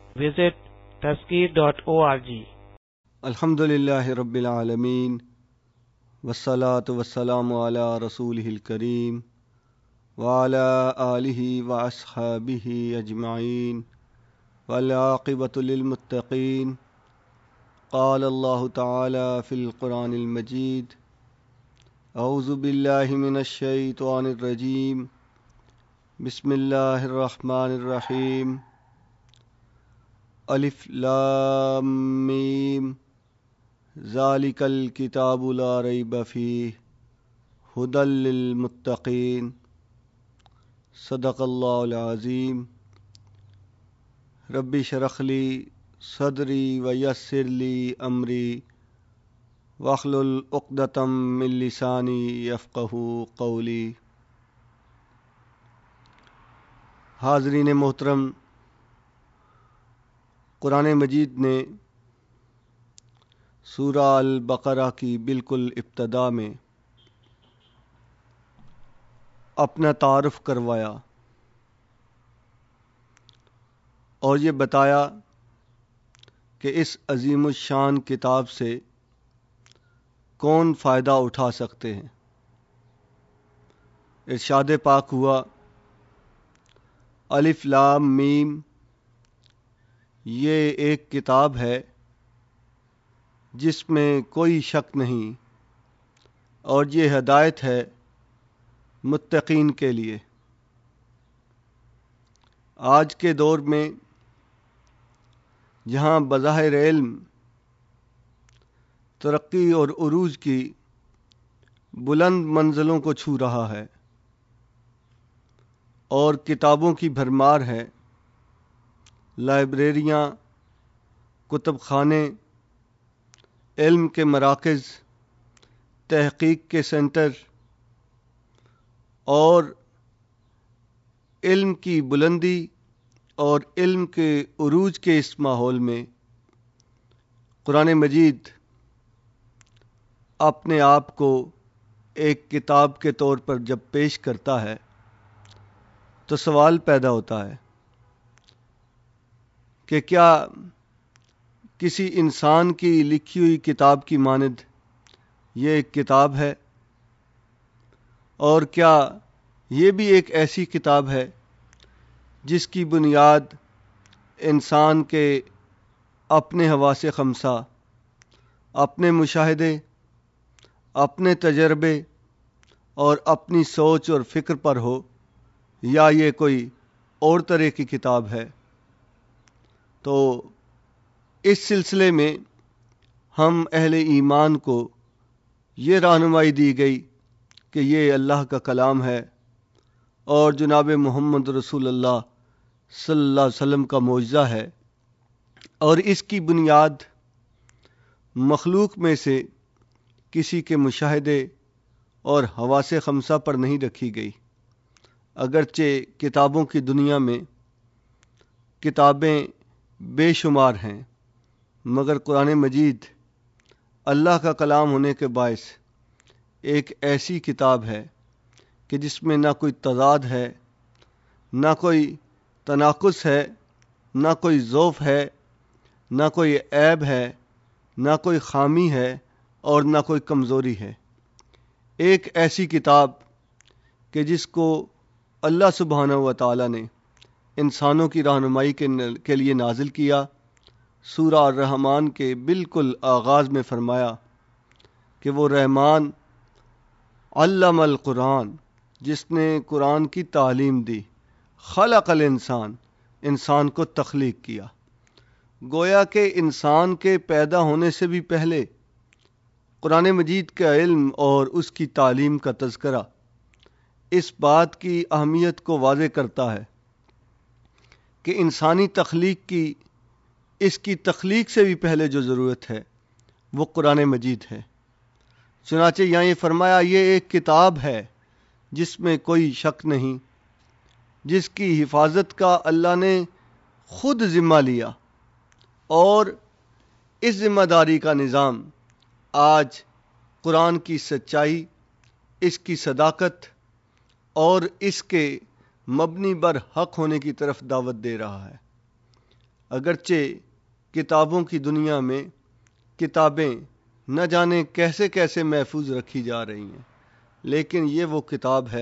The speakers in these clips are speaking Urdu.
Visit tazkir.org. الحمدللہ رب العالمین والصلاة والسلام علی رسولہ الکریم وعلی آلہ واصحابہ اجمعین والعاقبۃ للمتقین. قال اللہ تعالی فی القرآن المجید اعوذ باللہ من الشیطان الرجیم بسم اللہ الرحمن الرحیم. الف لام میم ذالک الکتاب لا ریب فیہ ھدی للمتقین. صدق اللہ العظیم. رب اشرح لی صدری ویسر لی امری واحلل عقدۃ من لسانی یفقہوا قولی. حاضرین محترم، قرآن مجید نے سورہ البقرہ کی بالکل ابتدا میں اپنا تعارف کروایا اور یہ بتایا کہ اس عظیم الشان کتاب سے کون فائدہ اٹھا سکتے ہیں. ارشاد پاک ہوا الف لام میم، یہ ایک کتاب ہے جس میں کوئی شک نہیں اور یہ ہدایت ہے متقین کے لیے. آج کے دور میں جہاں بظاہر علم ترقی اور عروج کی بلند منزلوں کو چھو رہا ہے اور کتابوں کی بھرمار ہے، لائبریریاں، کتب خانے، علم کے مراکز، تحقیق کے سینٹر اور علم کی بلندی اور علم کے عروج کے اس ماحول میں قرآن مجید اپنے آپ کو ایک کتاب کے طور پر جب پیش کرتا ہے تو سوال پیدا ہوتا ہے کہ کیا کسی انسان کی لکھی ہوئی کتاب کی مانند یہ ایک کتاب ہے، اور کیا یہ بھی ایک ایسی کتاب ہے جس کی بنیاد انسان کے اپنے حواس خمسہ، اپنے مشاہدے، اپنے تجربے اور اپنی سوچ اور فکر پر ہو، یا یہ کوئی اور طرح کی کتاب ہے؟ تو اس سلسلے میں ہم اہل ایمان کو یہ رہنمائی دی گئی کہ یہ اللہ کا کلام ہے اور جناب محمد رسول اللہ صلی اللہ علیہ وسلم کا معجزہ ہے، اور اس کی بنیاد مخلوق میں سے کسی کے مشاہدے اور حواس خمسہ پر نہیں رکھی گئی. اگرچہ کتابوں کی دنیا میں کتابیں بے شمار ہیں، مگر قرآن مجید اللہ کا کلام ہونے کے باعث ایک ایسی کتاب ہے کہ جس میں نہ کوئی تضاد ہے، نہ کوئی تناقض ہے، نہ کوئی ضعف ہے، نہ کوئی عیب ہے، نہ کوئی خامی ہے اور نہ کوئی کمزوری ہے. ایک ایسی کتاب کہ جس کو اللہ سبحانہ و تعالی نے انسانوں کی رہنمائی کے لیے نازل کیا. سورہ الرحمن کے بالکل آغاز میں فرمایا کہ وہ رحمان علم القرآن، جس نے قرآن کی تعلیم دی، خلق الانسان، انسان کو تخلیق کیا. گویا کہ انسان کے پیدا ہونے سے بھی پہلے قرآن مجید کا علم اور اس کی تعلیم کا تذکرہ اس بات کی اہمیت کو واضح کرتا ہے کہ انسانی تخلیق کی، اس کی تخلیق سے بھی پہلے جو ضرورت ہے وہ قرآن مجید ہے. چنانچہ یہاں یہ فرمایا یہ ایک کتاب ہے جس میں کوئی شک نہیں، جس کی حفاظت کا اللہ نے خود ذمہ لیا، اور اس ذمہ داری کا نظام آج قرآن کی سچائی، اس کی صداقت اور اس کے مبنی بر حق ہونے کی طرف دعوت دے رہا ہے. اگرچہ کتابوں کی دنیا میں کتابیں نہ جانے کیسے کیسے محفوظ رکھی جا رہی ہیں، لیکن یہ وہ کتاب ہے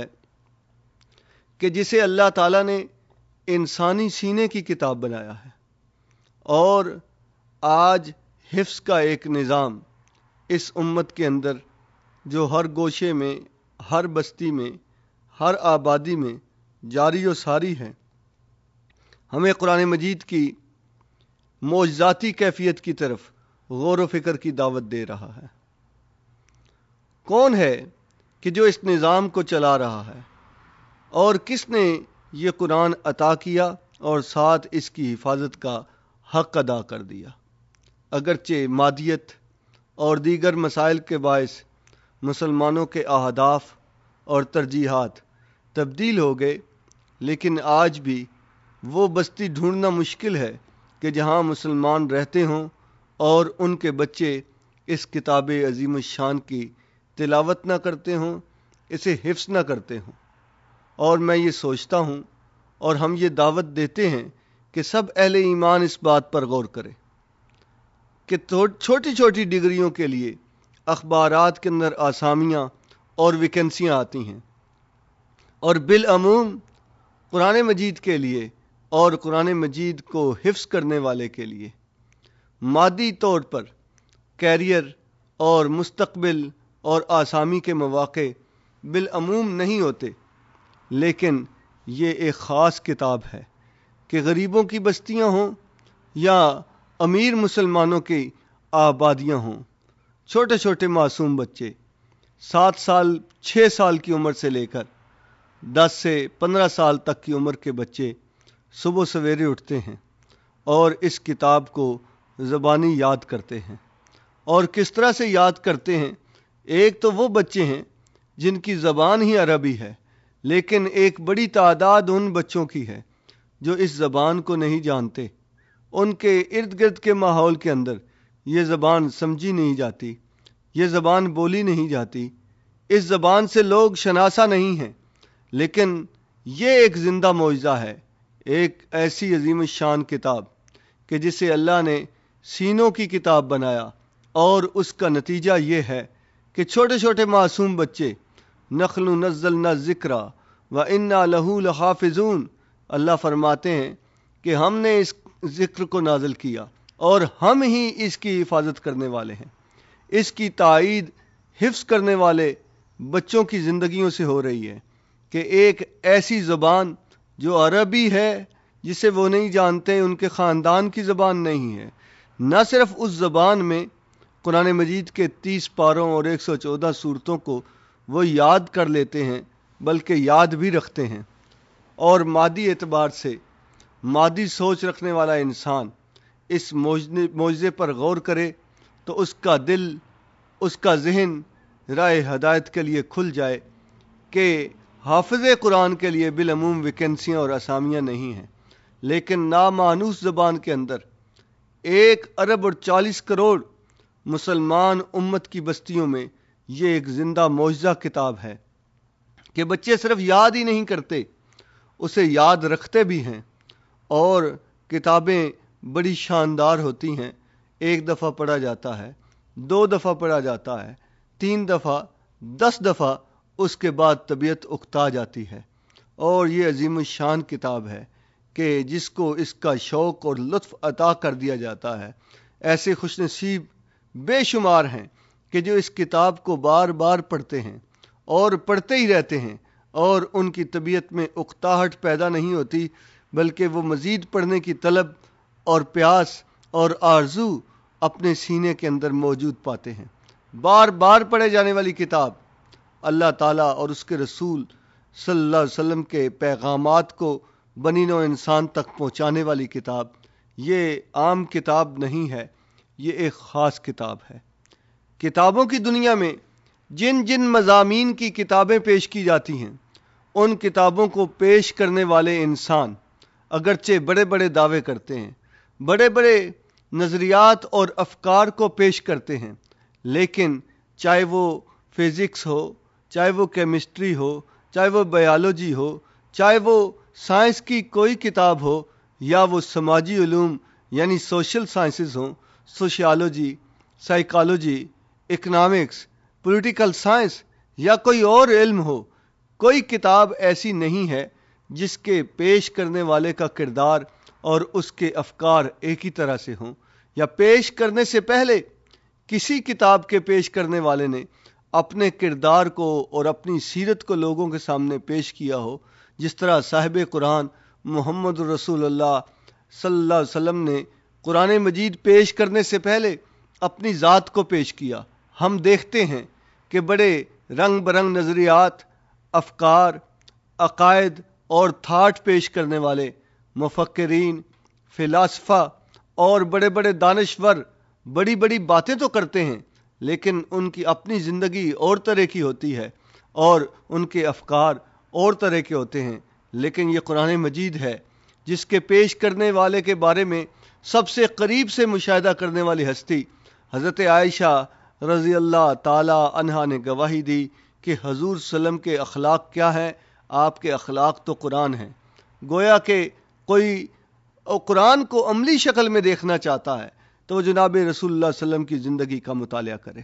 کہ جسے اللہ تعالیٰ نے انسانی سینے کی کتاب بنایا ہے، اور آج حفظ کا ایک نظام اس امت کے اندر جو ہر گوشے میں، ہر بستی میں، ہر آبادی میں جاری و ساری ہے، ہمیں قرآن مجید کی معجزاتی کیفیت کی طرف غور و فکر کی دعوت دے رہا ہے۔ کون ہے کہ جو اس نظام کو چلا رہا ہے، اور کس نے یہ قرآن عطا کیا اور ساتھ اس کی حفاظت کا حق ادا کر دیا؟ اگرچہ مادیت اور دیگر مسائل کے باعث مسلمانوں کے اہداف اور ترجیحات تبدیل ہو گئے، لیکن آج بھی وہ بستی ڈھونڈنا مشکل ہے کہ جہاں مسلمان رہتے ہوں اور ان کے بچے اس کتاب عظیم الشان کی تلاوت نہ کرتے ہوں، اسے حفظ نہ کرتے ہوں۔ اور میں یہ سوچتا ہوں اور ہم یہ دعوت دیتے ہیں کہ سب اہل ایمان اس بات پر غور کرے کہ چھوٹی چھوٹی ڈگریوں کے لیے اخبارات کے اندر آسامیاں اور ویکنسیاں آتی ہیں، اور بالعموم قرآن مجید کے لیے اور قرآن مجید کو حفظ کرنے والے کے لیے مادی طور پر کیریئر اور مستقبل اور آسامی کے مواقع بالعموم نہیں ہوتے، لیکن یہ ایک خاص کتاب ہے کہ غریبوں کی بستیاں ہوں یا امیر مسلمانوں کی آبادیاں ہوں، چھوٹے چھوٹے معصوم بچے 7 سال 6 سال کی عمر سے لے کر 10 سے 15 سال تک کی عمر کے بچے صبح سویرے اٹھتے ہیں اور اس کتاب کو زبانی یاد کرتے ہیں۔ اور کس طرح سے یاد کرتے ہیں؟ ایک تو وہ بچے ہیں جن کی زبان ہی عربی ہے، لیکن ایک بڑی تعداد ان بچوں کی ہے جو اس زبان کو نہیں جانتے، ان کے ارد گرد کے ماحول کے اندر یہ زبان سمجھی نہیں جاتی، یہ زبان بولی نہیں جاتی، اس زبان سے لوگ شناسا نہیں ہیں، لیکن یہ ایک زندہ معجزہ ہے، ایک ایسی عظیم الشان کتاب کہ جسے اللہ نے سینوں کی کتاب بنایا، اور اس کا نتیجہ یہ ہے کہ چھوٹے چھوٹے معصوم بچے نخل نزلنا الذکر وَإِنَّا لَهُ لَحَافِظُونَ، اللہ فرماتے ہیں کہ ہم نے اس ذکر کو نازل کیا اور ہم ہی اس کی حفاظت کرنے والے ہیں۔ اس کی تائید حفظ کرنے والے بچوں کی زندگیوں سے ہو رہی ہے کہ ایک ایسی زبان جو عربی ہے جسے وہ نہیں جانتے، ان کے خاندان کی زبان نہیں ہے، نہ صرف اس زبان میں قرآن مجید کے 30 پاروں اور 114 سورتوں کو وہ یاد کر لیتے ہیں، بلکہ یاد بھی رکھتے ہیں۔ اور مادی اعتبار سے مادی سوچ رکھنے والا انسان اس معجزے پر غور کرے تو اس کا دل، اس کا ذہن راہ ہدایت کے لیے کھل جائے کہ حافظ قرآن کے لیے بالعموم ویکنسیاں اور اسامیاں نہیں ہیں، لیکن نامانوس زبان کے اندر 1 ارب اور 40 کروڑ مسلمان امت کی بستیوں میں یہ ایک زندہ معجزہ کتاب ہے کہ بچے صرف یاد ہی نہیں کرتے، اسے یاد رکھتے بھی ہیں۔ اور کتابیں بڑی شاندار ہوتی ہیں، 1 دفعہ پڑھا جاتا ہے، 2 دفعہ پڑھا جاتا ہے، 3 دفعہ، 10 دفعہ، اس کے بعد طبیعت اکتا جاتی ہے۔ اور یہ عظیم الشان کتاب ہے کہ جس کو اس کا شوق اور لطف عطا کر دیا جاتا ہے، ایسے خوش نصیب بے شمار ہیں کہ جو اس کتاب کو بار بار پڑھتے ہیں اور پڑھتے ہی رہتے ہیں، اور ان کی طبیعت میں اکتاہٹ پیدا نہیں ہوتی، بلکہ وہ مزید پڑھنے کی طلب اور پیاس اور آرزو اپنے سینے کے اندر موجود پاتے ہیں۔ بار بار پڑھے جانے والی کتاب، اللہ تعالیٰ اور اس کے رسول صلی اللہ علیہ وسلم کے پیغامات کو بنی نوع انسان تک پہنچانے والی کتاب، یہ عام کتاب نہیں ہے، یہ ایک خاص کتاب ہے۔ کتابوں کی دنیا میں جن جن مضامین کی کتابیں پیش کی جاتی ہیں، ان کتابوں کو پیش کرنے والے انسان اگرچہ بڑے بڑے دعوے کرتے ہیں، بڑے بڑے نظریات اور افکار کو پیش کرتے ہیں، لیکن چاہے وہ فزکس ہو، چاہے وہ کیمسٹری ہو، چاہے وہ بایولوجی ہو، چاہے وہ سائنس کی کوئی کتاب ہو، یا وہ سماجی علوم یعنی سوشل سائنسز ہوں، sociology, psychology, economics, political science یا کوئی اور علم ہو، کوئی کتاب ایسی نہیں ہے جس کے پیش کرنے والے کا کردار اور اس کے افکار ایک ہی طرح سے ہوں، یا پیش کرنے سے پہلے کسی کتاب کے پیش کرنے والے نے اپنے کردار کو اور اپنی سیرت کو لوگوں کے سامنے پیش کیا ہو، جس طرح صاحب قرآن محمد رسول اللہ صلی اللہ علیہ وسلم نے قرآن مجید پیش کرنے سے پہلے اپنی ذات کو پیش کیا۔ ہم دیکھتے ہیں کہ بڑے رنگ برنگ نظریات، افکار، عقائد اور تھاٹ پیش کرنے والے مفکرین، فلاسفہ اور بڑے بڑے دانشور بڑی بڑی باتیں تو کرتے ہیں، لیکن ان کی اپنی زندگی اور طرح کی ہوتی ہے اور ان کے افکار اور طرح کے ہوتے ہیں۔ لیکن یہ قرآن مجید ہے جس کے پیش کرنے والے کے بارے میں سب سے قریب سے مشاہدہ کرنے والی ہستی حضرت عائشہ رضی اللہ تعالی عنہا نے گواہی دی کہ حضور صلی اللہ علیہ وسلم کے اخلاق کیا ہیں۔ آپ کے اخلاق تو قرآن ہیں۔ گویا کہ کوئی قرآن کو عملی شکل میں دیکھنا چاہتا ہے تو وہ جناب رسول اللہ صلی اللہ علیہ وسلم کی زندگی کا مطالعہ کرے۔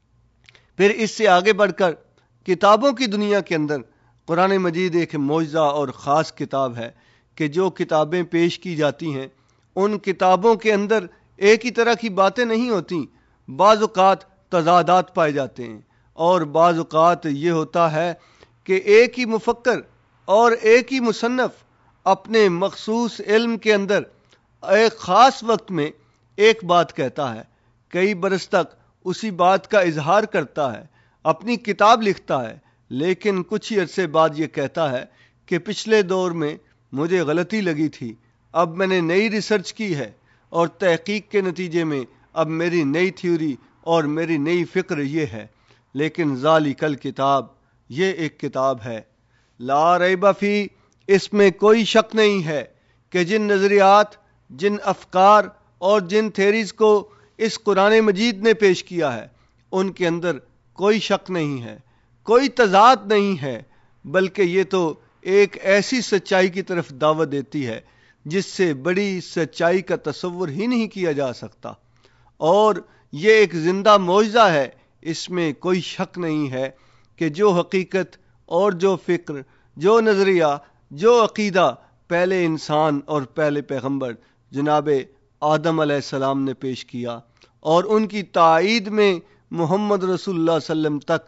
پھر اس سے آگے بڑھ کر کتابوں کی دنیا کے اندر قرآن مجید ایک معجزہ اور خاص کتاب ہے کہ جو کتابیں پیش کی جاتی ہیں ان کتابوں کے اندر ایک ہی طرح کی باتیں نہیں ہوتی، بعض اوقات تضادات پائے جاتے ہیں، اور بعض اوقات یہ ہوتا ہے کہ ایک ہی مفکر اور ایک ہی مصنف اپنے مخصوص علم کے اندر ایک خاص وقت میں ایک بات کہتا ہے، کئی برس تک اسی بات کا اظہار کرتا ہے، اپنی کتاب لکھتا ہے، لیکن کچھ ہی عرصے بعد یہ کہتا ہے کہ پچھلے دور میں مجھے غلطی لگی تھی، اب میں نے نئی ریسرچ کی ہے اور تحقیق کے نتیجے میں اب میری نئی تھیوری اور میری نئی فکر یہ ہے۔ لیکن ذالک الکتاب، یہ ایک کتاب ہے، لا ریب فی، اس میں کوئی شک نہیں ہے کہ جن نظریات، جن افکار اور جن تھیریز کو اس قرآن مجید نے پیش کیا ہے ان کے اندر کوئی شک نہیں ہے، کوئی تضاد نہیں ہے، بلکہ یہ تو ایک ایسی سچائی کی طرف دعوت دیتی ہے جس سے بڑی سچائی کا تصور ہی نہیں کیا جا سکتا، اور یہ ایک زندہ معجزہ ہے۔ اس میں کوئی شک نہیں ہے کہ جو حقیقت اور جو فکر، جو نظریہ، جو عقیدہ پہلے انسان اور پہلے پیغمبر جناب آدم علیہ السلام نے پیش کیا اور ان کی تائید میں محمد رسول اللہ صلی اللہ علیہ وسلم تک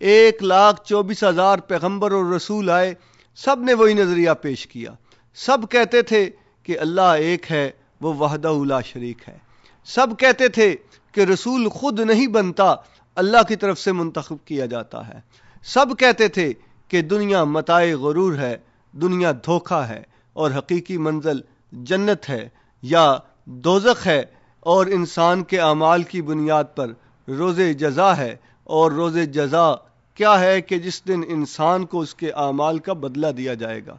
1,24,000 پیغمبر اور رسول آئے، سب نے وہی نظریہ پیش کیا۔ سب کہتے تھے کہ اللہ ایک ہے، وہ وحدہ لا شریک ہے۔ سب کہتے تھے کہ رسول خود نہیں بنتا، اللہ کی طرف سے منتخب کیا جاتا ہے۔ سب کہتے تھے کہ دنیا متاع غرور ہے، دنیا دھوکہ ہے، اور حقیقی منزل جنت ہے یا دوزخ ہے، اور انسان کے اعمال کی بنیاد پر روز جزا ہے، اور روز جزا کیا ہے کہ جس دن انسان کو اس کے اعمال کا بدلہ دیا جائے گا۔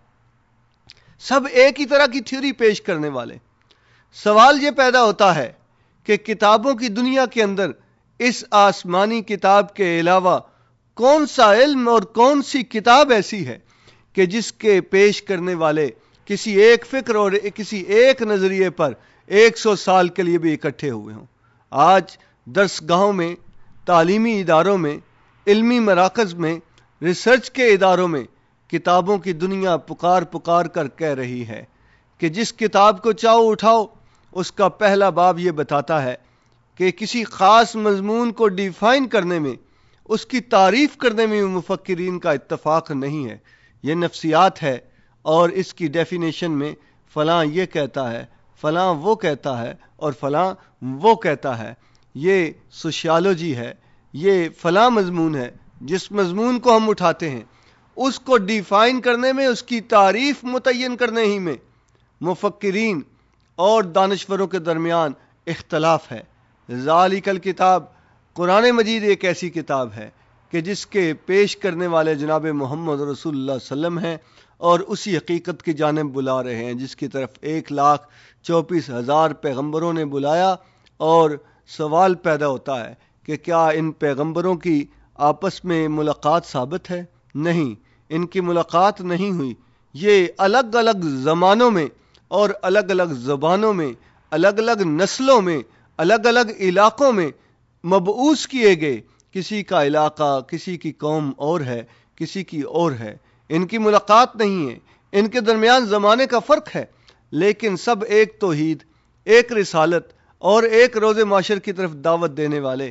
سب ایک ہی طرح کی تھیوری پیش کرنے والے۔ سوال یہ پیدا ہوتا ہے کہ کتابوں کی دنیا کے اندر اس آسمانی کتاب کے علاوہ کون سا علم اور کون سی کتاب ایسی ہے کہ جس کے پیش کرنے والے کسی ایک فکر اور کسی ایک نظریے پر 100 سال کے لیے بھی اکٹھے ہوئے ہوں۔ آج درس گاہوں میں، تعلیمی اداروں میں، علمی مراکز میں، ریسرچ کے اداروں میں کتابوں کی دنیا پکار پکار کر کہہ رہی ہے کہ جس کتاب کو چاہو اٹھاؤ، اس کا پہلا باب یہ بتاتا ہے کہ کسی خاص مضمون کو ڈیفائن کرنے میں، اس کی تعریف کرنے میں مفکرین کا اتفاق نہیں ہے، یہ نفسیات ہے، اور اس کی ڈیفینیشن میں فلاں یہ کہتا ہے، فلاں وہ کہتا ہے، اور فلاں وہ کہتا ہے۔ یہ سوشیالوجی ہے، یہ فلاں مضمون ہے۔ جس مضمون کو ہم اٹھاتے ہیں اس کو ڈیفائن کرنے میں، اس کی تعریف متعین کرنے ہی میں مفکرین اور دانشوروں کے درمیان اختلاف ہے۔ ذالک الکتاب، قرآن مجید ایک ایسی کتاب ہے کہ جس کے پیش کرنے والے جناب محمد رسول اللہ صلی اللہ علیہ وسلم ہیں، اور اسی حقیقت کی جانب بلا رہے ہیں جس کی طرف 1,24,000 پیغمبروں نے بلایا۔ اور سوال پیدا ہوتا ہے کہ کیا ان پیغمبروں کی آپس میں ملاقات ثابت ہے؟ نہیں، ان کی ملاقات نہیں ہوئی۔ یہ الگ الگ زمانوں میں اور الگ الگ زبانوں میں الگ الگ نسلوں میں الگ الگ علاقوں میں مبعوث کیے گئے. کسی کا علاقہ، کسی کی قوم اور ہے، کسی کی اور ہے. ان کی ملاقات نہیں ہے، ان کے درمیان زمانے کا فرق ہے، لیکن سب ایک توحید، ایک رسالت اور ایک روز معاشر کی طرف دعوت دینے والے.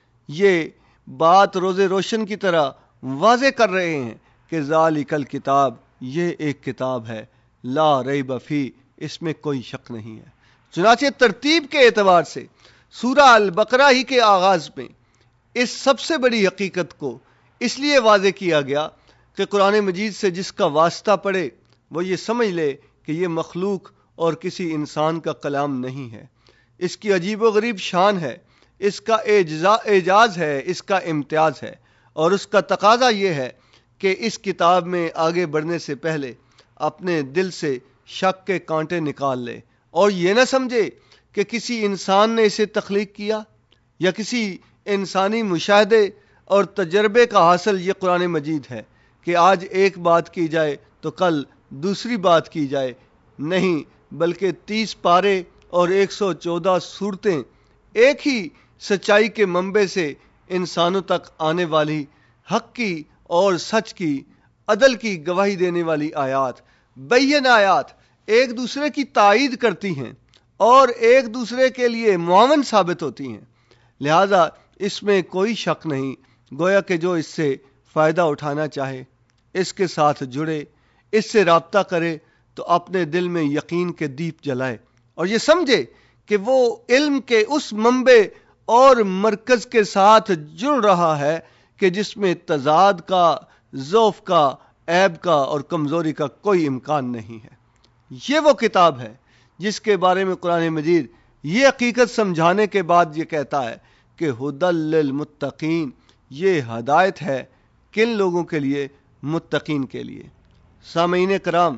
یہ بات روز روشن کی طرح واضح کر رہے ہیں کہ ذالک الکتاب، یہ ایک کتاب ہے، لا ریب فیہ، اس میں کوئی شک نہیں ہے. چنانچہ ترتیب کے اعتبار سے سورہ البقرہ ہی کے آغاز میں اس سب سے بڑی حقیقت کو اس لیے واضح کیا گیا کہ قرآن مجید سے جس کا واسطہ پڑے وہ یہ سمجھ لے کہ یہ مخلوق اور کسی انسان کا کلام نہیں ہے. اس کی عجیب و غریب شان ہے، اس کا اعجاز ہے، اس کا امتیاز ہے، اور اس کا تقاضا یہ ہے کہ اس کتاب میں آگے بڑھنے سے پہلے اپنے دل سے شک کے کانٹے نکال لے اور یہ نہ سمجھے کہ کسی انسان نے اسے تخلیق کیا یا کسی انسانی مشاہدے اور تجربے کا حاصل یہ قرآن مجید ہے کہ آج ایک بات کی جائے تو کل دوسری بات کی جائے. نہیں، بلکہ 30 پارے اور 114 صورتیں ایک ہی سچائی کے منبع سے انسانوں تک آنے والی حق کی اور سچ کی، عدل کی گواہی دینے والی آیات، بین آیات ایک دوسرے کی تائید کرتی ہیں اور ایک دوسرے کے لیے معاون ثابت ہوتی ہیں. لہذا اس میں کوئی شک نہیں، گویا کہ جو اس سے فائدہ اٹھانا چاہے، اس کے ساتھ جڑے، اس سے رابطہ کرے تو اپنے دل میں یقین کے دیپ جلائے اور یہ سمجھے کہ وہ علم کے اس منبع اور مرکز کے ساتھ جڑ رہا ہے کہ جس میں تضاد کا، ضعف کا، عیب کا اور کمزوری کا کوئی امکان نہیں ہے. یہ وہ کتاب ہے جس کے بارے میں قرآن مجید یہ حقیقت سمجھانے کے بعد یہ کہتا ہے کہ ھدی للمتقین، یہ ہدایت ہے کن لوگوں کے لیے؟ متقین کے لیے. سامعین کرام،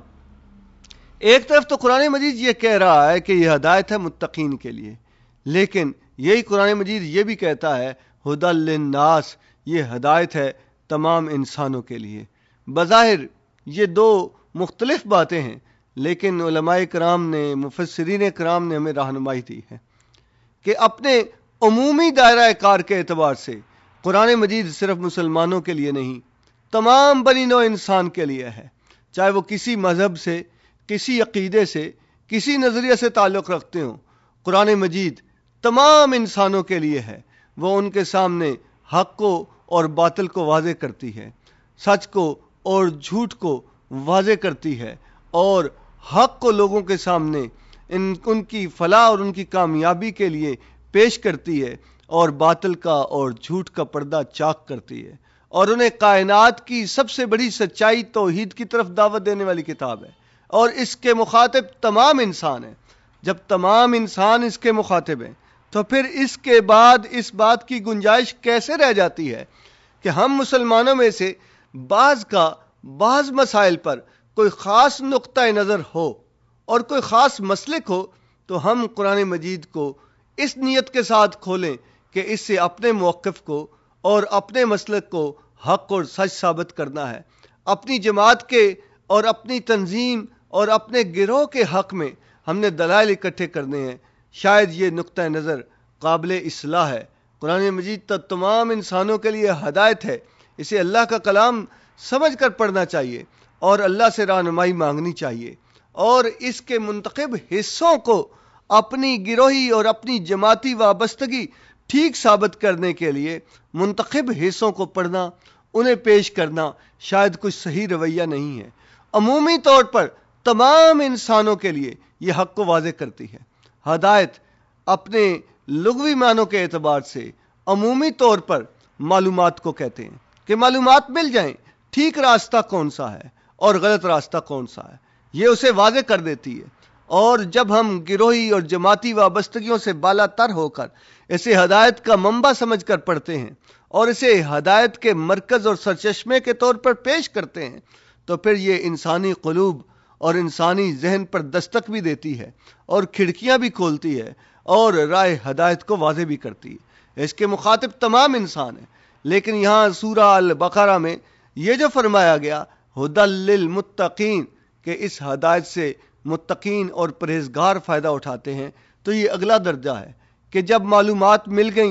ایک طرف تو قرآن مجید یہ کہہ رہا ہے کہ یہ ہدایت ہے متقین کے لیے، لیکن یہی قرآن مجید یہ بھی کہتا ہے ھدی للناس، یہ ہدایت ہے تمام انسانوں کے لیے. بظاہر یہ دو مختلف باتیں ہیں، لیکن علماء کرام نے، مفسرین کرام نے ہمیں رہنمائی دی ہے کہ اپنے عمومی دائرہ کار کے اعتبار سے قرآن مجید صرف مسلمانوں کے لیے نہیں، تمام بنی نوع انسان کے لیے ہے. چاہے وہ کسی مذہب سے، کسی عقیدے سے، کسی نظریے سے تعلق رکھتے ہوں، قرآن مجید تمام انسانوں کے لیے ہے. وہ ان کے سامنے حق کو اور باطل کو واضح کرتی ہے، سچ کو اور جھوٹ کو واضح کرتی ہے، اور حق کو لوگوں کے سامنے ان کی فلاح اور ان کی کامیابی کے لیے پیش کرتی ہے، اور باطل کا اور جھوٹ کا پردہ چاک کرتی ہے، اور انہیں کائنات کی سب سے بڑی سچائی توحید کی طرف دعوت دینے والی کتاب ہے. اور اس کے مخاطب تمام انسان ہیں. جب تمام انسان اس کے مخاطب ہیں تو پھر اس کے بعد اس بات کی گنجائش کیسے رہ جاتی ہے کہ ہم مسلمانوں میں سے بعض مسائل پر کوئی خاص نقطہ نظر ہو اور کوئی خاص مسلک ہو تو ہم قرآن مجید کو اس نیت کے ساتھ کھولیں کہ اس سے اپنے موقف کو اور اپنے مسلک کو حق اور سچ ثابت کرنا ہے، اپنی جماعت کے اور اپنی تنظیم اور اپنے گروہ کے حق میں ہم نے دلائل اکٹھے کرنے ہیں. شاید یہ نقطہ نظر قابل اصلاح ہے. قرآن مجید تمام انسانوں کے لیے ہدایت ہے، اسے اللہ کا کلام سمجھ کر پڑھنا چاہیے اور اللہ سے رہنمائی مانگنی چاہیے، اور اس کے منتخب حصوں کو اپنی گروہی اور اپنی جماعتی وابستگی ٹھیک ثابت کرنے کے لیے منتخب حصوں کو پڑھنا، انہیں پیش کرنا شاید کچھ صحیح رویہ نہیں ہے. عمومی طور پر تمام انسانوں کے لیے یہ حق کو واضح کرتی ہے. ہدایت اپنے لغوی معنوں کے اعتبار سے عمومی طور پر معلومات کو کہتے ہیں کہ معلومات مل جائیں، ٹھیک راستہ کون سا ہے اور غلط راستہ کون سا ہے، یہ اسے واضح کر دیتی ہے. اور جب ہم گروہی اور جماعتی وابستگیوں سے بالا تر ہو کر اسے ہدایت کا منبع سمجھ کر پڑھتے ہیں اور اسے ہدایت کے مرکز اور سرچشمے کے طور پر پیش کرتے ہیں تو پھر یہ انسانی قلوب اور انسانی ذہن پر دستک بھی دیتی ہے اور کھڑکیاں بھی کھولتی ہے اور راہ ہدایت کو واضح بھی کرتی ہے. اس کے مخاطب تمام انسان ہیں، لیکن یہاں سورہ البقرہ میں یہ جو فرمایا گیا ھدی للمتقین کہ اس ہدایت سے متقین اور پرہیزگار فائدہ اٹھاتے ہیں، تو یہ اگلا درجہ ہے کہ جب معلومات مل گئیں،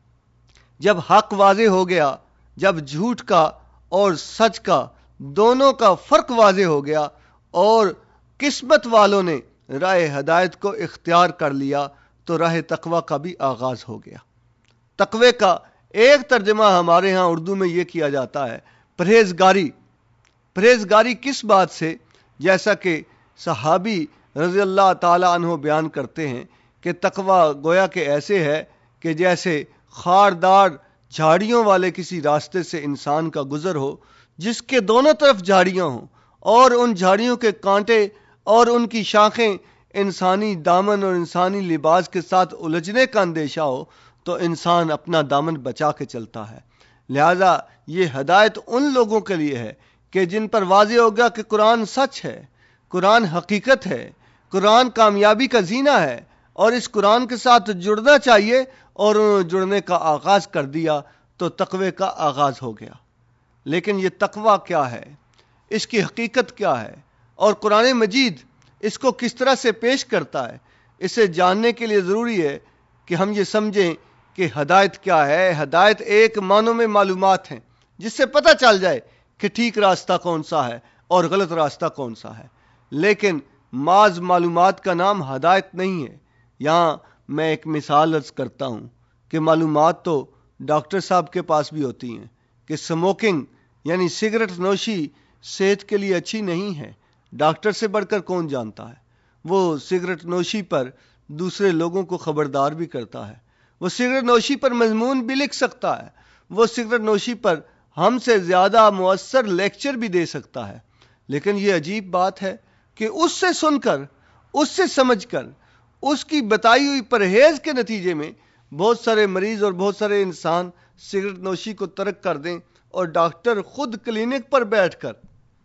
جب حق واضح ہو گیا، جب جھوٹ کا اور سچ کا دونوں کا فرق واضح ہو گیا اور قسمت والوں نے راہ ہدایت کو اختیار کر لیا، تو راہ تقوی کا بھی آغاز ہو گیا۔ تقوی کا ایک ترجمہ ہمارے ہاں اردو میں یہ کیا جاتا ہے پرہیزگاری۔ پرہیزگاری کس بات سے؟ جیسا کہ صحابی رضی اللہ تعالی عنہ بیان کرتے ہیں کہ تقوی گویا کہ ایسے ہے کہ جیسے خاردار جھاڑیوں والے کسی راستے سے انسان کا گزر ہو، جس کے دونوں طرف جھاڑیاں ہوں اور ان جھاڑیوں کے کانٹے اور ان کی شاخیں انسانی دامن اور انسانی لباس کے ساتھ الجھنے کا اندیشہ ہو، تو انسان اپنا دامن بچا کے چلتا ہے۔ لہذا یہ ہدایت ان لوگوں کے لیے ہے کہ جن پر واضح ہو گیا کہ قرآن سچ ہے، قرآن حقیقت ہے، قرآن کامیابی کا زینہ ہے، اور اس قرآن کے ساتھ جڑنا چاہیے، اور جڑنے کا آغاز کر دیا تو تقوی کا آغاز ہو گیا۔ لیکن یہ تقوی کیا ہے، اس کی حقیقت کیا ہے، اور قرآن مجید اس کو کس طرح سے پیش کرتا ہے، اسے جاننے کے لیے ضروری ہے کہ ہم یہ سمجھیں کہ ہدایت کیا ہے۔ ہدایت ایک معنوں میں معلومات ہیں جس سے پتہ چل جائے کہ ٹھیک راستہ کون سا ہے اور غلط راستہ کون سا ہے، لیکن محض معلومات کا نام ہدایت نہیں ہے۔ یہاں میں ایک مثال عرض کرتا ہوں کہ معلومات تو ڈاکٹر صاحب کے پاس بھی ہوتی ہیں کہ سموکنگ یعنی سگریٹ نوشی صحت کے لیے اچھی نہیں ہے۔ ڈاکٹر سے بڑھ کر کون جانتا ہے؟ وہ سگریٹ نوشی پر دوسرے لوگوں کو خبردار بھی کرتا ہے، وہ سگریٹ نوشی پر مضمون بھی لکھ سکتا ہے، وہ سگریٹ نوشی پر ہم سے زیادہ مؤثر لیکچر بھی دے سکتا ہے۔ لیکن یہ عجیب بات ہے کہ اس سے سن کر، اس سے سمجھ کر، اس کی بتائی ہوئی پرہیز کے نتیجے میں بہت سارے مریض اور بہت سارے انسان سگریٹ نوشی کو ترک کر دیں، اور ڈاکٹر خود کلینک پر بیٹھ کر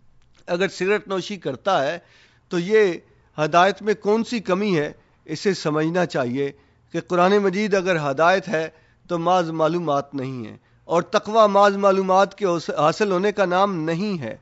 اگر سگریٹ نوشی کرتا ہے تو یہ ہدایت میں کون سی کمی ہے؟ اسے سمجھنا چاہیے کہ قرآن مجید اگر ہدایت ہے تو محض معلومات نہیں ہے، اور تقوی محض معلومات کے حاصل ہونے کا نام نہیں ہے۔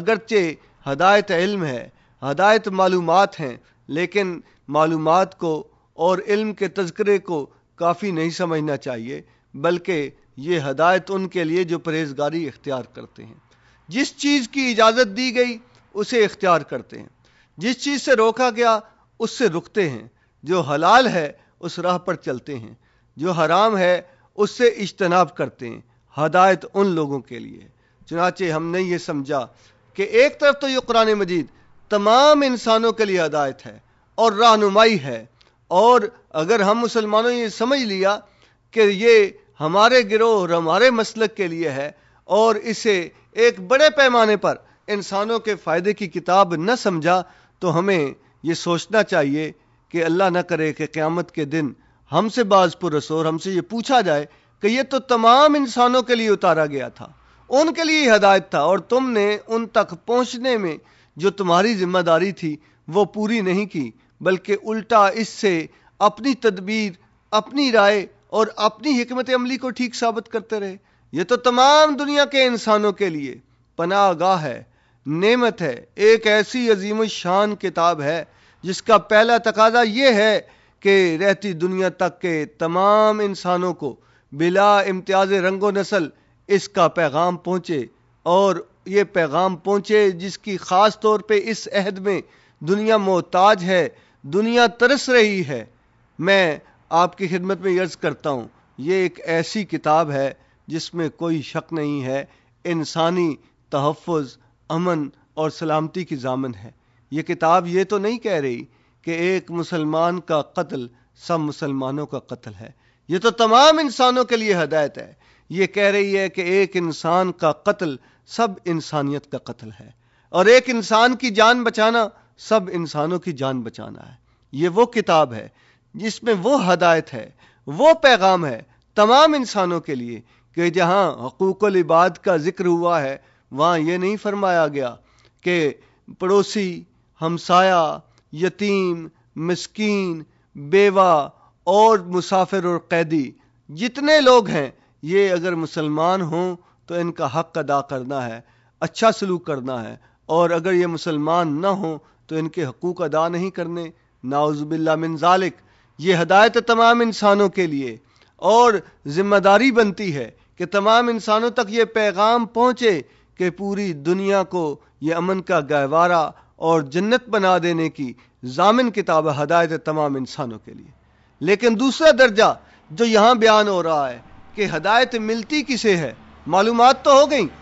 اگرچہ ہدایت علم ہے، ہدایت معلومات ہیں، لیکن معلومات کو اور علم کے تذکرے کو کافی نہیں سمجھنا چاہیے، بلکہ یہ ہدایت ان کے لیے جو پرہیزگاری اختیار کرتے ہیں۔ جس چیز کی اجازت دی گئی اسے اختیار کرتے ہیں، جس چیز سے روکا گیا اس سے رکتے ہیں، جو حلال ہے اس راہ پر چلتے ہیں، جو حرام ہے اس سے اجتناب کرتے ہیں۔ ہدایت ان لوگوں کے لیے۔ چنانچہ ہم نے یہ سمجھا کہ ایک طرف تو یہ قرآن مجید تمام انسانوں کے لیے ہدایت ہے اور رہنمائی ہے، اور اگر ہم مسلمانوں نے یہ سمجھ لیا کہ یہ ہمارے گروہ اور ہمارے مسلک کے لیے ہے، اور اسے ایک بڑے پیمانے پر انسانوں کے فائدے کی کتاب نہ سمجھا، تو ہمیں یہ سوچنا چاہیے کہ اللہ نہ کرے کہ قیامت کے دن ہم سے باز پرس اور ہم سے یہ پوچھا جائے کہ یہ تو تمام انسانوں کے لیے اتارا گیا تھا، ان کے لیے ہدایت تھا، اور تم نے ان تک پہنچنے میں جو تمہاری ذمہ داری تھی وہ پوری نہیں کی، بلکہ الٹا اس سے اپنی تدبیر، اپنی رائے اور اپنی حکمت عملی کو ٹھیک ثابت کرتے رہے۔ یہ تو تمام دنیا کے انسانوں کے لیے پناہ گاہ ہے، نعمت ہے، ایک ایسی عظیم الشان کتاب ہے جس کا پہلا تقاضا یہ ہے کہ رہتی دنیا تک کے تمام انسانوں کو بلا امتیاز رنگ و نسل اس کا پیغام پہنچے، اور یہ پیغام پہنچے جس کی خاص طور پہ اس عہد میں دنیا محتاج ہے، دنیا ترس رہی ہے۔ میں آپ کی خدمت میں عرض کرتا ہوں، یہ ایک ایسی کتاب ہے جس میں کوئی شک نہیں ہے، انسانی تحفظ، امن اور سلامتی کی ضامن ہے۔ یہ کتاب یہ تو نہیں کہہ رہی کہ ایک مسلمان کا قتل سب مسلمانوں کا قتل ہے، یہ تو تمام انسانوں کے لیے ہدایت ہے۔ یہ کہہ رہی ہے کہ ایک انسان کا قتل سب انسانیت کا قتل ہے، اور ایک انسان کی جان بچانا سب انسانوں کی جان بچانا ہے۔ یہ وہ کتاب ہے جس میں وہ ہدایت ہے، وہ پیغام ہے تمام انسانوں کے لیے کہ جہاں حقوق العباد کا ذکر ہوا ہے وہاں یہ نہیں فرمایا گیا کہ پڑوسی، ہمسایہ، یتیم، مسکین، بیوہ اور مسافر اور قیدی جتنے لوگ ہیں یہ اگر مسلمان ہوں تو ان کا حق ادا کرنا ہے، اچھا سلوک کرنا ہے، اور اگر یہ مسلمان نہ ہوں تو ان کے حقوق ادا نہیں کرنے۔ نعوذ باللہ من ذالک۔ یہ ہدایت تمام انسانوں کے لیے، اور ذمہ داری بنتی ہے کہ تمام انسانوں تک یہ پیغام پہنچے کہ پوری دنیا کو یہ امن کا گہوارہ اور جنت بنا دینے کی ضامن کتاب ہے، ہدایت تمام انسانوں کے لیے۔ لیکن دوسرا درجہ جو یہاں بیان ہو رہا ہے کہ ہدایت ملتی کسے ہے، معلومات تو ہو گئی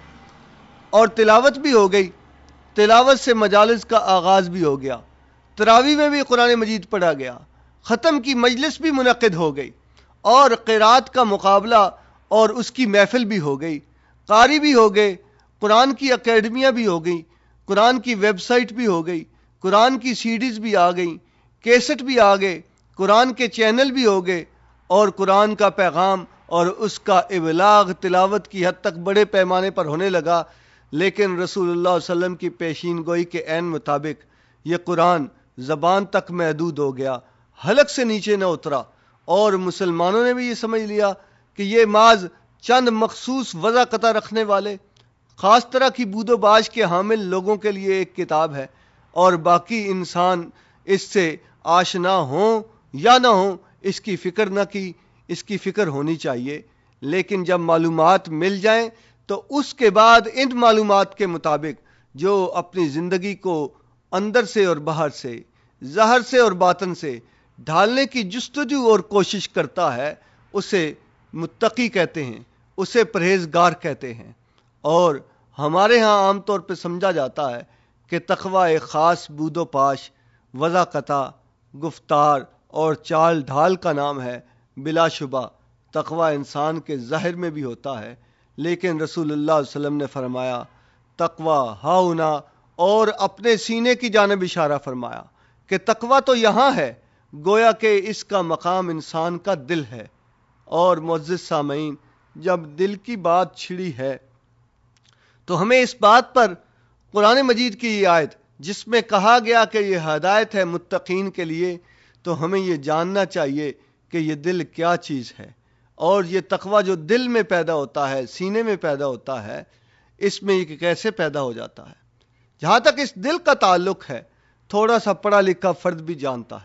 اور تلاوت بھی ہو گئی، تلاوت سے مجالس کا آغاز بھی ہو گیا، تراویح میں بھی قرآن مجید پڑھا گیا، ختم کی مجلس بھی منعقد ہو گئی، اور قرات کا مقابلہ اور اس کی محفل بھی ہو گئی، قاری بھی ہو گئے، قرآن کی اکیڈمیاں بھی ہو گئی، قرآن کی ویب سائٹ بھی ہو گئی، قرآن کی سیڈیز بھی آ گئی، کیسٹ بھی آ گئے، قرآن کے چینل بھی ہو گئے، اور قرآن کا پیغام اور اس کا ابلاغ تلاوت کی حد تک بڑے پیمانے پر ہونے لگا۔ لیکن رسول اللہ صلی اللہ علیہ وسلم کی پیشین گوئی کے عین مطابق یہ قرآن زبان تک محدود ہو گیا، حلق سے نیچے نہ اترا، اور مسلمانوں نے بھی یہ سمجھ لیا کہ یہ محض چند مخصوص وضع قطع رکھنے والے خاص طرح کی بود و باش کے حامل لوگوں کے لیے ایک کتاب ہے، اور باقی انسان اس سے آشنا ہوں یا نہ ہوں اس کی فکر نہ کی، اس کی فکر ہونی چاہیے۔ لیکن جب معلومات مل جائیں تو اس کے بعد ان معلومات کے مطابق جو اپنی زندگی کو اندر سے اور باہر سے، ظاہر سے اور باطن سے ڈھالنے کی جستجو اور کوشش کرتا ہے، اسے متقی کہتے ہیں، اسے پرہیزگار کہتے ہیں۔ اور ہمارے ہاں عام طور پہ سمجھا جاتا ہے کہ تقوی ایک خاص بود و پاش، وضع قطع، گفتار اور چال ڈھال کا نام ہے۔ بلا شبہ تقوی انسان کے ظاہر میں بھی ہوتا ہے، لیکن رسول اللہ صلی اللہ علیہ وسلم نے فرمایا تقوی ہاؤنا، اور اپنے سینے کی جانب اشارہ فرمایا کہ تقوی تو یہاں ہے، گویا کہ اس کا مقام انسان کا دل ہے۔ اور معزز سامعین، جب دل کی بات چھڑی ہے تو ہمیں اس بات پر قرآن مجید کی یہ آیت جس میں کہا گیا کہ یہ ہدایت ہے متقین کے لیے، تو ہمیں یہ جاننا چاہیے کہ یہ دل کیا چیز ہے، اور یہ تقوی جو دل میں پیدا ہوتا ہے، سینے میں پیدا ہوتا ہے، اس میں یہ کیسے پیدا ہو جاتا ہے۔ جہاں تک اس دل کا تعلق ہے، تھوڑا سا پڑھا لکھا فرد بھی جانتا ہے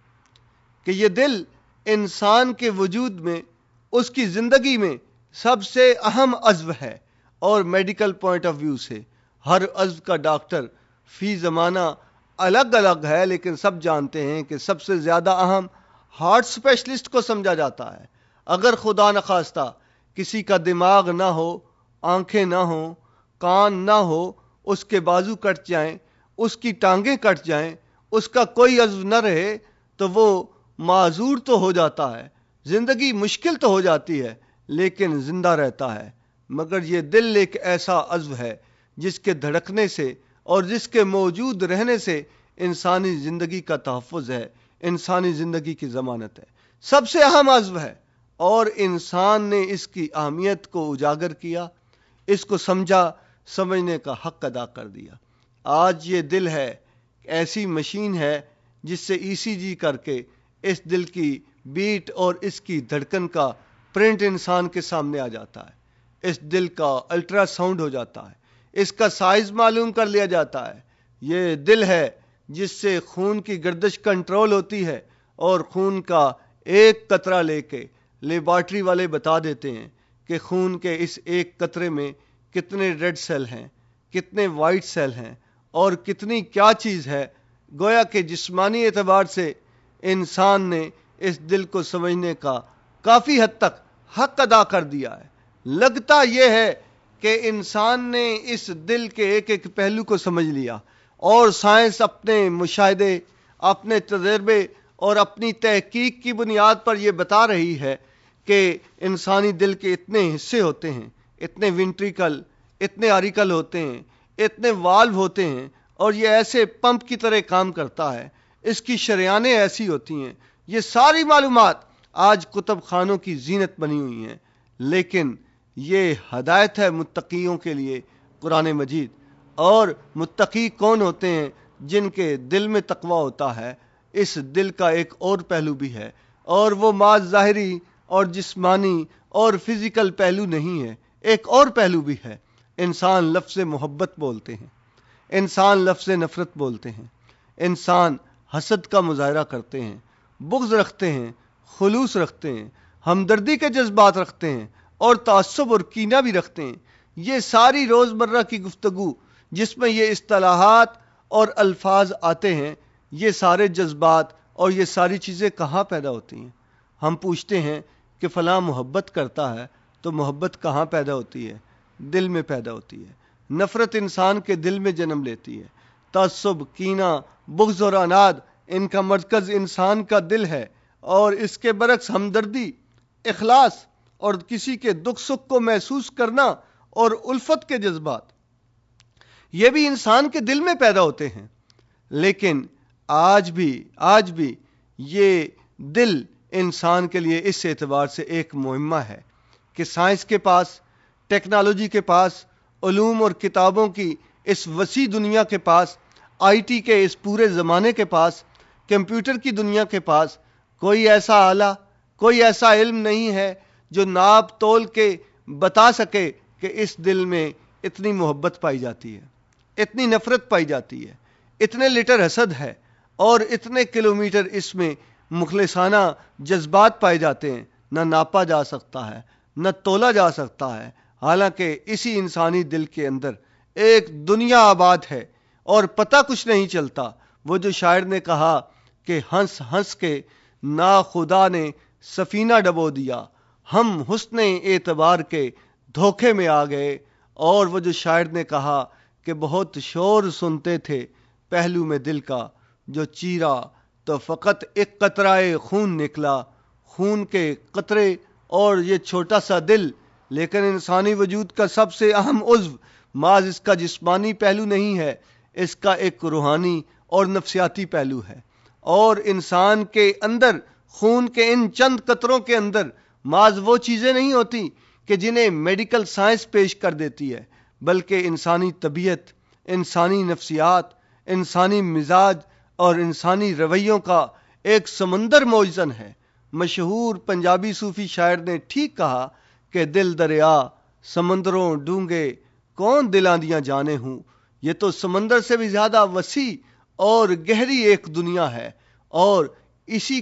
کہ یہ دل انسان کے وجود میں، اس کی زندگی میں سب سے اہم عضو ہے، اور میڈیکل پوائنٹ آف ویو سے ہر عضو کا ڈاکٹر فی زمانہ الگ الگ ہے، لیکن سب جانتے ہیں کہ سب سے زیادہ اہم ہارٹ اسپیشلسٹ کو سمجھا جاتا ہے۔ اگر خدا نخواستہ کسی کا دماغ نہ ہو، آنکھیں نہ ہوں، کان نہ ہو، اس کے بازو کٹ جائیں، اس کی ٹانگیں کٹ جائیں، اس کا کوئی عضو نہ رہے تو وہ معذور تو ہو جاتا ہے، زندگی مشکل تو ہو جاتی ہے، لیکن زندہ رہتا ہے۔ مگر یہ دل ایک ایسا عضو ہے جس کے دھڑکنے سے اور جس کے موجود رہنے سے انسانی زندگی کا تحفظ ہے، انسانی زندگی کی ضمانت ہے، سب سے اہم عضو ہے، اور انسان نے اس کی اہمیت کو اجاگر کیا، اس کو سمجھا، سمجھنے کا حق ادا کر دیا۔ آج یہ دل ہے، ایسی مشین ہے جس سے ECG کر کے اس دل کی بیٹ اور اس کی دھڑکن کا پرنٹ انسان کے سامنے آ جاتا ہے، اس دل کا الٹرا ساؤنڈ ہو جاتا ہے، اس کا سائز معلوم کر لیا جاتا ہے۔ یہ دل ہے جس سے خون کی گردش کنٹرول ہوتی ہے، اور خون کا ایک قطرہ لے کے لیبارٹری والے بتا دیتے ہیں کہ خون کے اس ایک قطرے میں کتنے ریڈ سیل ہیں، کتنے وائٹ سیل ہیں، اور کتنی کیا چیز ہے۔ گویا کہ جسمانی اعتبار سے انسان نے اس دل کو سمجھنے کا کافی حد تک حق ادا کر دیا ہے۔ لگتا یہ ہے کہ انسان نے اس دل کے ایک ایک پہلو کو سمجھ لیا، اور سائنس اپنے مشاہدے، اپنے تجربے اور اپنی تحقیق کی بنیاد پر یہ بتا رہی ہے کہ انسانی دل کے اتنے حصے ہوتے ہیں، اتنے وینٹریکل، اتنے آریکل ہوتے ہیں، اتنے والو ہوتے ہیں، اور یہ ایسے پمپ کی طرح کام کرتا ہے، اس کی شریانیں ایسی ہوتی ہیں۔ یہ ساری معلومات آج کتب خانوں کی زینت بنی ہوئی ہیں، لیکن یہ ہدایت ہے متقیوں کے لیے قرآن مجید۔ اور متقی کون ہوتے ہیں؟ جن کے دل میں تقوی ہوتا ہے۔ اس دل کا ایک اور پہلو بھی ہے، اور وہ محض ظاہری اور جسمانی اور فزیکل پہلو نہیں ہے، ایک اور پہلو بھی ہے۔ انسان لفظ محبت بولتے ہیں، انسان لفظ نفرت بولتے ہیں، انسان حسد کا مظاہرہ کرتے ہیں، بغض رکھتے ہیں، خلوص رکھتے ہیں، ہمدردی کے جذبات رکھتے ہیں اور تعصب اور کینہ بھی رکھتے ہیں. یہ ساری روزمرہ کی گفتگو جس میں یہ اصطلاحات اور الفاظ آتے ہیں، یہ سارے جذبات اور یہ ساری چیزیں کہاں پیدا ہوتی ہیں؟ ہم پوچھتے ہیں کہ فلاں محبت کرتا ہے، تو محبت کہاں پیدا ہوتی ہے؟ دل میں پیدا ہوتی ہے. نفرت انسان کے دل میں جنم لیتی ہے. تعصب، کینہ، بغض اور عناد ان کا مرکز انسان کا دل ہے. اور اس کے برعکس ہمدردی، اخلاص اور کسی کے دکھ سکھ کو محسوس کرنا اور الفت کے جذبات، یہ بھی انسان کے دل میں پیدا ہوتے ہیں. لیکن آج بھی یہ دل انسان کے لیے اس اعتبار سے ایک مہمہ ہے کہ سائنس کے پاس، ٹیکنالوجی کے پاس، علوم اور کتابوں کی اس وسیع دنیا کے پاس، آئی ٹی کے اس پورے زمانے کے پاس، کمپیوٹر کی دنیا کے پاس کوئی ایسا آلہ، کوئی ایسا علم نہیں ہے جو ناپ تول کے بتا سکے کہ اس دل میں اتنی محبت پائی جاتی ہے، اتنی نفرت پائی جاتی ہے، اتنے لیٹر حسد ہے اور اتنے کلومیٹر اس میں مخلصانہ جذبات پائے جاتے ہیں. نہ ناپا جا سکتا ہے، نہ تولا جا سکتا ہے. حالانکہ اسی انسانی دل کے اندر ایک دنیا آباد ہے اور پتہ کچھ نہیں چلتا. وہ جو شاعر نے کہا کہ ہنس ہنس کے ناخدا نے سفینہ ڈبو دیا، ہم حسن اعتبار کے دھوکے میں آ گئے. اور وہ جو شاعر نے کہا کہ بہت شور سنتے تھے پہلو میں دل کا، جو چیرا تو فقط ایک قطرہ خون نکلا. خون کے قطرے اور یہ چھوٹا سا دل، لیکن انسانی وجود کا سب سے اہم عضو، محض اس کا جسمانی پہلو نہیں ہے، اس کا ایک روحانی اور نفسیاتی پہلو ہے. اور انسان کے اندر، خون کے ان چند قطروں کے اندر محض وہ چیزیں نہیں ہوتی کہ جنہیں میڈیکل سائنس پیش کر دیتی ہے، بلکہ انسانی طبیعت، انسانی نفسیات، انسانی مزاج اور انسانی رویوں کا ایک سمندر موجزن ہے. مشہور پنجابی صوفی شاعر نے ٹھیک کہا کہ دل دریا سمندروں ڈونگے کون دلاں دیاں جانے ہوں. یہ تو سمندر سے بھی زیادہ وسیع اور گہری ایک دنیا ہے، اور اسی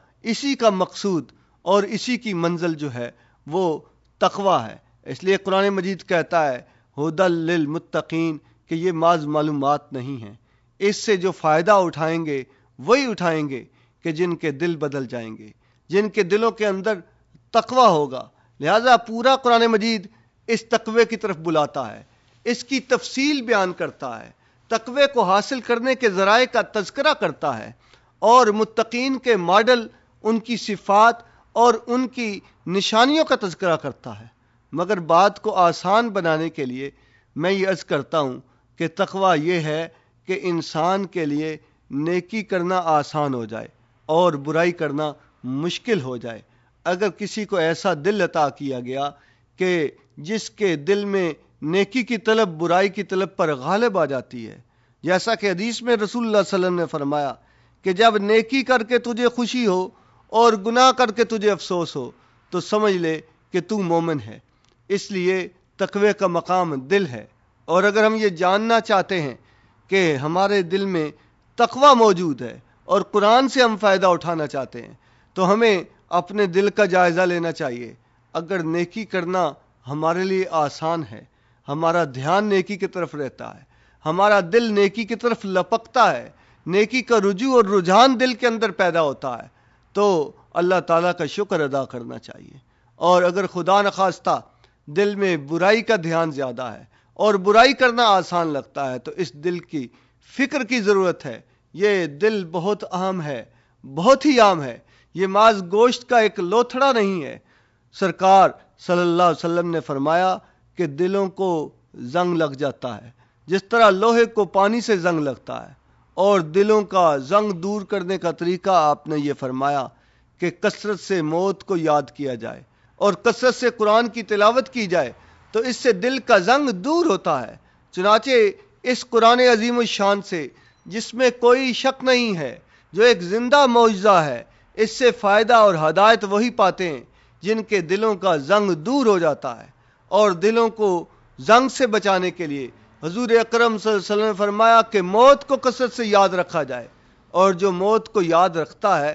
کا مقصود اور اسی کی منزل جو ہے وہ تقویٰ ہے. اس لیے قرآن مجید کہتا ہے ھدی للمتقین، کہ یہ محض معلومات نہیں ہیں، اس سے جو فائدہ اٹھائیں گے وہی اٹھائیں گے کہ جن کے دل بدل جائیں گے، جن کے دلوں کے اندر تقویٰ ہوگا. لہذا پورا قرآن مجید اس تقوی کی طرف بلاتا ہے، اس کی تفصیل بیان کرتا ہے، تقوی کو حاصل کرنے کے ذرائع کا تذکرہ کرتا ہے اور متقین کے ماڈل، ان کی صفات اور ان کی نشانیوں کا تذکرہ کرتا ہے. مگر بات کو آسان بنانے کے لیے میں یہ عرض کرتا ہوں کہ تقوی یہ ہے کہ انسان کے لیے نیکی کرنا آسان ہو جائے اور برائی کرنا مشکل ہو جائے. اگر کسی کو ایسا دل عطا کیا گیا کہ جس کے دل میں نیکی کی طلب برائی کی طلب پر غالب آ جاتی ہے، جیسا کہ حدیث میں رسول اللہ صلی اللہ علیہ وسلم نے فرمایا کہ جب نیکی کر کے تجھے خوشی ہو اور گناہ کر کے تجھے افسوس ہو تو سمجھ لے کہ تو مومن ہے. اس لیے تقوی کا مقام دل ہے. اور اگر ہم یہ جاننا چاہتے ہیں کہ ہمارے دل میں تقوی موجود ہے اور قرآن سے ہم فائدہ اٹھانا چاہتے ہیں تو ہمیں اپنے دل کا جائزہ لینا چاہیے. اگر نیکی کرنا ہمارے لیے آسان ہے، ہمارا دھیان نیکی کی طرف رہتا ہے، ہمارا دل نیکی کی طرف لپکتا ہے، نیکی کا رجوع اور رجحان دل کے اندر پیدا ہوتا ہے، تو اللہ تعالیٰ کا شکر ادا کرنا چاہیے. اور اگر خدا نخواستہ دل میں برائی کا دھیان زیادہ ہے اور برائی کرنا آسان لگتا ہے تو اس دل کی فکر کی ضرورت ہے. یہ دل بہت اہم ہے، بہت ہی عام ہے. یہ محض گوشت کا ایک لوتھڑا نہیں ہے. سرکار صلی اللہ علیہ وسلم نے فرمایا کہ دلوں کو زنگ لگ جاتا ہے جس طرح لوہے کو پانی سے زنگ لگتا ہے، اور دلوں کا زنگ دور کرنے کا طریقہ آپ نے یہ فرمایا کہ کثرت سے موت کو یاد کیا جائے اور کثرت سے قرآن کی تلاوت کی جائے تو اس سے دل کا زنگ دور ہوتا ہے. چنانچہ اس قرآن عظیم الشان سے، جس میں کوئی شک نہیں ہے، جو ایک زندہ معجزہ ہے، اس سے فائدہ اور ہدایت وہی پاتے ہیں جن کے دلوں کا زنگ دور ہو جاتا ہے. اور دلوں کو زنگ سے بچانے کے لیے حضور اکرم صلی اللہ علیہ وسلم نے فرمایا کہ موت کو کثرت سے یاد رکھا جائے، اور جو موت کو یاد رکھتا ہے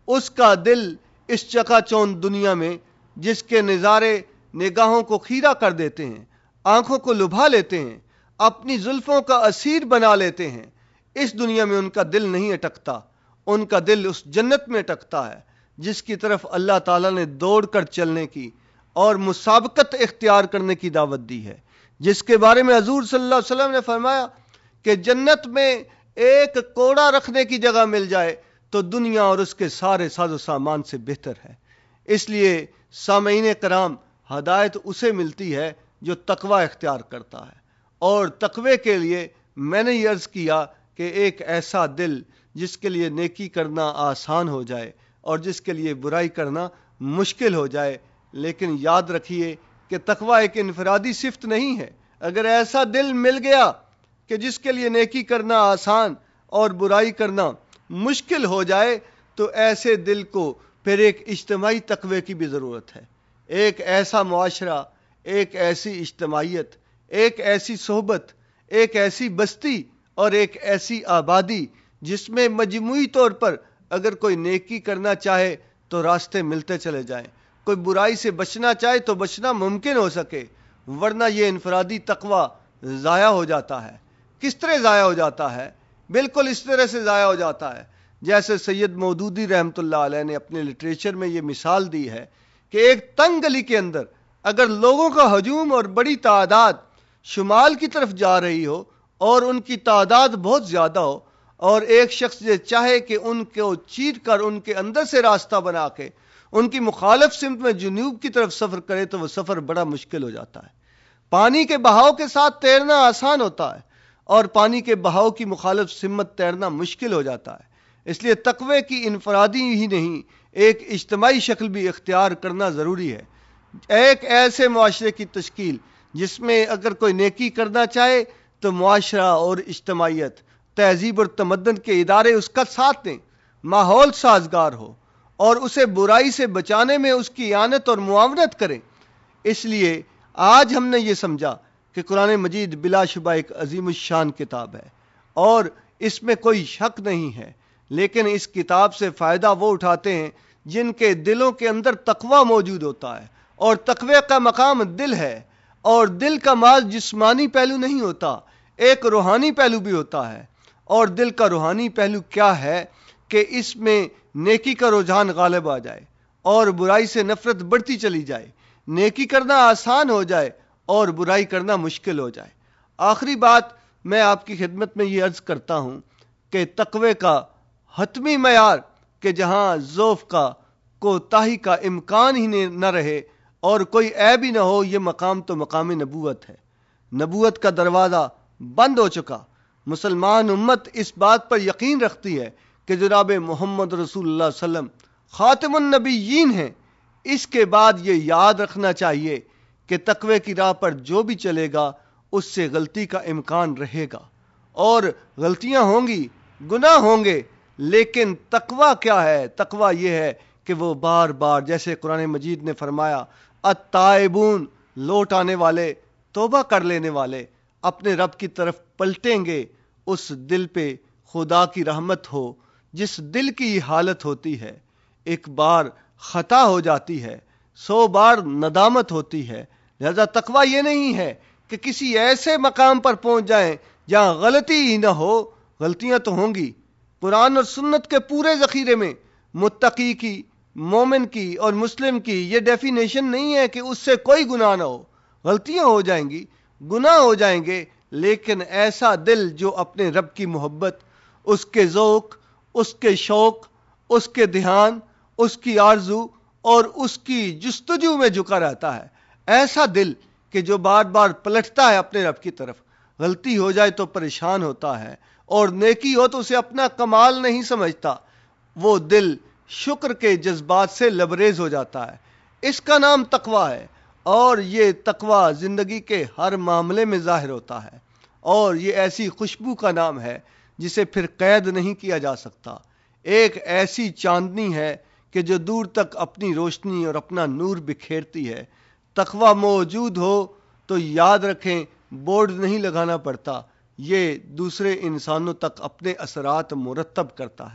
اس کا دل اس چکا چوند دنیا میں جس کے نظارے نگاہوں کو خیرہ کر دیتے ہیں، آنکھوں کو لبھا لیتے ہیں، اپنی زلفوں کا اسیر بنا لیتے ہیں، اس دنیا میں ان کا دل نہیں اٹکتا، ان کا دل اس جنت میں اٹکتا ہے جس کی طرف اللہ تعالیٰ نے دوڑ کر چلنے کی اور مسابقت اختیار کرنے کی دعوت دی ہے، جس کے بارے میں حضور صلی اللہ علیہ وسلم نے فرمایا کہ جنت میں ایک کوڑا رکھنے کی جگہ مل جائے تو دنیا اور اس کے سارے ساز و سامان سے بہتر ہے۔ اس لیے سامعین کرام، ہدایت اسے ملتی ہے جو تقوی اختیار کرتا ہے، اور تقوی کے لیے میں نے یہ عرض کیا کہ ایک ایسا دل جس کے لیے نیکی کرنا آسان ہو جائے اور جس کے لیے برائی کرنا مشکل ہو جائے۔ لیکن یاد رکھیے کہ تقوی ایک انفرادی صفت نہیں ہے۔ اگر ایسا دل مل گیا کہ جس کے لیے نیکی کرنا آسان اور برائی کرنا مشکل ہو جائے تو ایسے دل کو پھر ایک اجتماعی تقوی کی بھی ضرورت ہے۔ ایک ایسا معاشرہ، ایک ایسی اجتماعیت، ایک ایسی صحبت، ایک ایسی بستی اور ایک ایسی آبادی جس میں مجموعی طور پر اگر کوئی نیکی کرنا چاہے تو راستے ملتے چلے جائیں، کوئی برائی سے بچنا چاہے تو بچنا ممکن ہو سکے، ورنہ یہ انفرادی تقوی ضائع ہو جاتا ہے۔ کس طرح ضائع ہو جاتا ہے؟ بالکل اس طرح سے ضائع ہو جاتا ہے جیسے سید مودودی رحمۃ اللہ علیہ نے اپنے لٹریچر میں یہ مثال دی ہے کہ ایک تنگ گلی کے اندر اگر لوگوں کا ہجوم اور بڑی تعداد شمال کی طرف جا رہی ہو اور ان کی تعداد بہت زیادہ ہو اور ایک شخص یہ چاہے کہ ان کو چیر کر ان کے اندر سے راستہ بنا کے ان کی مخالف سمت میں جنوب کی طرف سفر کرے تو وہ سفر بڑا مشکل ہو جاتا ہے۔ پانی کے بہاؤ کے ساتھ تیرنا آسان ہوتا ہے اور پانی کے بہاؤ کی مخالف سمت تیرنا مشکل ہو جاتا ہے۔ اس لیے تقوی کی انفرادی ہی نہیں، ایک اجتماعی شکل بھی اختیار کرنا ضروری ہے۔ ایک ایسے معاشرے کی تشکیل جس میں اگر کوئی نیکی کرنا چاہے تو معاشرہ اور اجتماعیت، تہذیب اور تمدن کے ادارے اس کا ساتھ دیں، ماحول سازگار ہو اور اسے برائی سے بچانے میں اس کی اعانت اور معاونت کریں۔ اس لیے آج ہم نے یہ سمجھا کہ قرآن مجید بلا شبہ ایک عظیم الشان کتاب ہے اور اس میں کوئی شک نہیں ہے، لیکن اس کتاب سے فائدہ وہ اٹھاتے ہیں جن کے دلوں کے اندر تقوی موجود ہوتا ہے، اور تقوی کا مقام دل ہے، اور دل کا مال جسمانی پہلو نہیں ہوتا، ایک روحانی پہلو بھی ہوتا ہے۔ اور دل کا روحانی پہلو کیا ہے کہ اس میں نیکی کا رجحان غالب آ جائے اور برائی سے نفرت بڑھتی چلی جائے، نیکی کرنا آسان ہو جائے اور برائی کرنا مشکل ہو جائے۔ آخری بات میں آپ کی خدمت میں یہ عرض کرتا ہوں کہ تقوی کا حتمی معیار کہ جہاں ضعف کا، کوتاہی کا امکان ہی نہ رہے اور کوئی عیب ہی نہ ہو، یہ مقام تو مقام نبوت ہے۔ نبوت کا دروازہ بند ہو چکا۔ مسلمان امت اس بات پر یقین رکھتی ہے کہ جناب محمد رسول اللہ صلی اللہ علیہ وسلم خاتم النبیین ہیں۔ اس کے بعد یہ یاد رکھنا چاہیے کہ تقوی کی راہ پر جو بھی چلے گا اس سے غلطی کا امکان رہے گا، اور غلطیاں ہوں گی، گناہ ہوں گے، لیکن تقوی کیا ہے؟ تقوی یہ ہے کہ وہ بار بار، جیسے قرآن مجید نے فرمایا، التائبون، لوٹ آنے والے، توبہ کر لینے والے اپنے رب کی طرف پلٹیں گے۔ اس دل پہ خدا کی رحمت ہو جس دل کی یہ حالت ہوتی ہے، ایک بار خطا ہو جاتی ہے، 100 بار ندامت ہوتی ہے۔ لہذا تقوی یہ نہیں ہے کہ کسی ایسے مقام پر پہنچ جائیں جہاں غلطی ہی نہ ہو۔ غلطیاں تو ہوں گی۔ قرآن اور سنت کے پورے ذخیرے میں متقی کی، مومن کی اور مسلم کی یہ ڈیفینیشن نہیں ہے کہ اس سے کوئی گناہ نہ ہو۔ غلطیاں ہو جائیں گی، گناہ ہو جائیں گے، لیکن ایسا دل جو اپنے رب کی محبت، اس کے ذوق، اس کے شوق، اس کے دھیان، اس کی آرزو اور اس کی جستجو میں جھکا رہتا ہے، ایسا دل کہ جو بار بار پلٹتا ہے اپنے رب کی طرف، غلطی ہو جائے تو پریشان ہوتا ہے اور نیکی ہو تو اسے اپنا کمال نہیں سمجھتا، وہ دل شکر کے جذبات سے لبریز ہو جاتا ہے۔ اس کا نام تقوی ہے، اور یہ تقوی زندگی کے ہر معاملے میں ظاہر ہوتا ہے، اور یہ ایسی خوشبو کا نام ہے جسے پھر قید نہیں کیا جا سکتا۔ ایک ایسی چاندنی ہے کہ جو دور تک اپنی روشنی اور اپنا نور بکھیرتی ہے۔ تقوی موجود ہو تو یاد رکھیں، بورڈ نہیں لگانا پڑتا، یہ دوسرے انسانوں تک اپنے اثرات مرتب کرتا ہے۔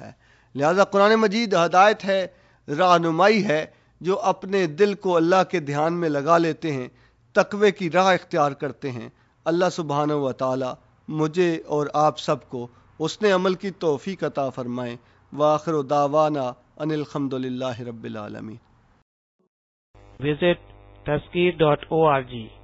لہذا قرآن مجید ہدایت ہے، رہنمائی ہے، جو اپنے دل کو اللہ کے دھیان میں لگا لیتے ہیں، تقوی کی راہ اختیار کرتے ہیں۔ اللہ سبحانہ و تعالی مجھے اور آپ سب کو حسن عمل کی توفیق عطا فرمائیں۔ وآخر دعوانا ان الحمد للہ رب العالمین۔ Visit Taskir.org